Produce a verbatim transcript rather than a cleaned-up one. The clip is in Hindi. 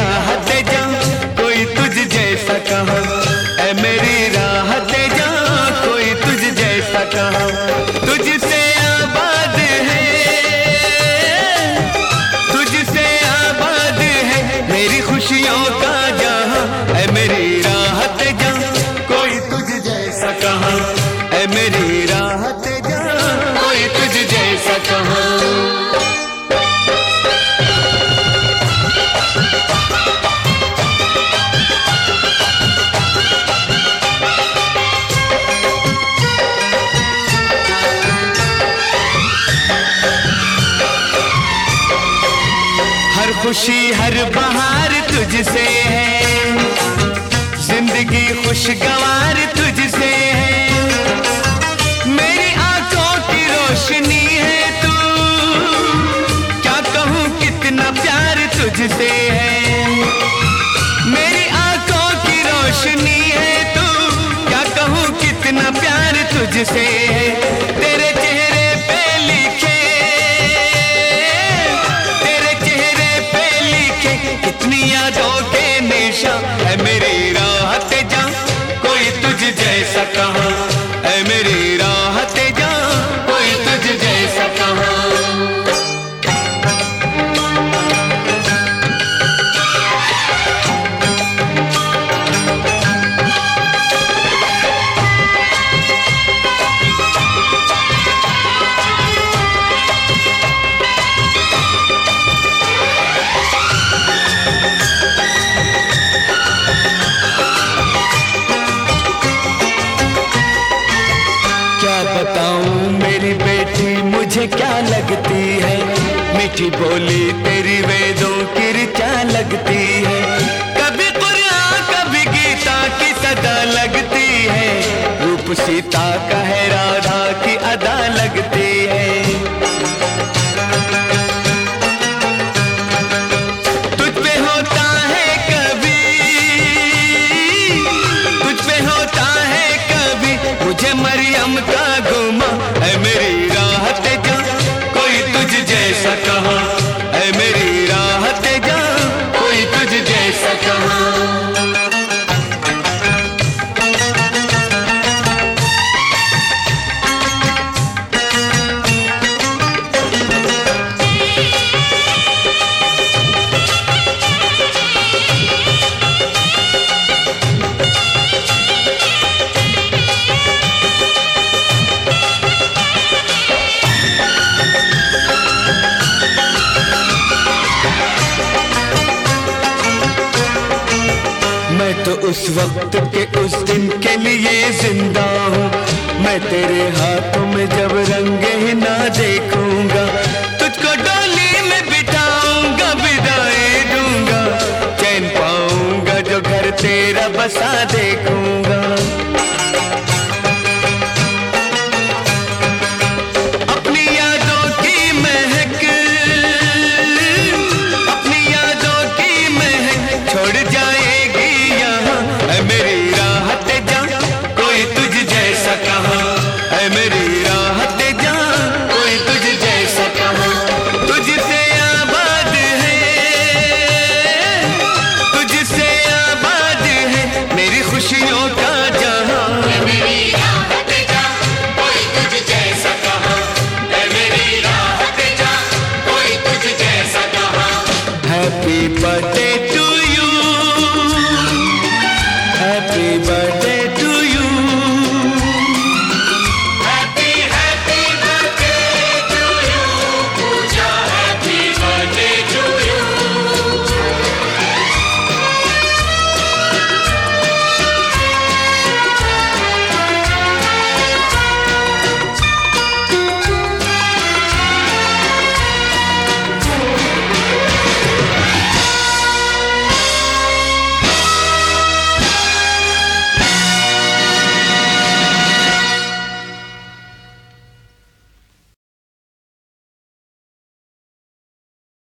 राहत जा कोई तुझ जैसा कहाँ, ऐ मेरी राहत जा कोई तुझ जैसा कहाँ। तुझसे आबाद है, तुझसे आबाद है मेरी खुशियों का जहाँ, ऐ मेरी राहत जा कोई तुझ जैसा कहाँ, ऐ मेरी राहत जा कोई तुझ जैसा कहाँ। हर खुशी हर बहार तुझसे है, जिंदगी खुशगवार तुझसे है, मेरी आंखों की रोशनी है तू, क्या कहूँ कितना प्यार तुझसे है। मेरी आंखों की रोशनी है तू, क्या कहूँ कितना प्यार तुझसे है। तेरे चेहरे पे लिखे, तेरे चेहरे पे लिखे कितनी यादों के निशा, है मेरी राहत जा कोई तुझ जैसा कहाँ, है मेरी राहत जा कोई तुझ जैसा कहाँ। बताऊं मेरी बेटी मुझे क्या लगती है, मीठी बोली तेरी वेदों की ऋचा लगती है। कभी कुरान कभी गीता की सदा लगती है, रूप सीता का है राधा की अदा लगती है। तुझ पे होता है कभी, तुझ पे होता है कभी मुझे मरियम का गुमा, है मेरी राहत जा कोई तुझ जैसा कहाँ, है मेरी राहत जा कोई तुझ जैसा कहाँ। मैं तो उस वक्त के उस दिन के लिए जिंदा हूँ, मैं तेरे हाथों में जब रंगे ही ना देखूंगा, तुझको डोली में बिठाऊंगा विदाई दूंगा, चैन पाऊंगा जो घर तेरा बसा देखूंगा।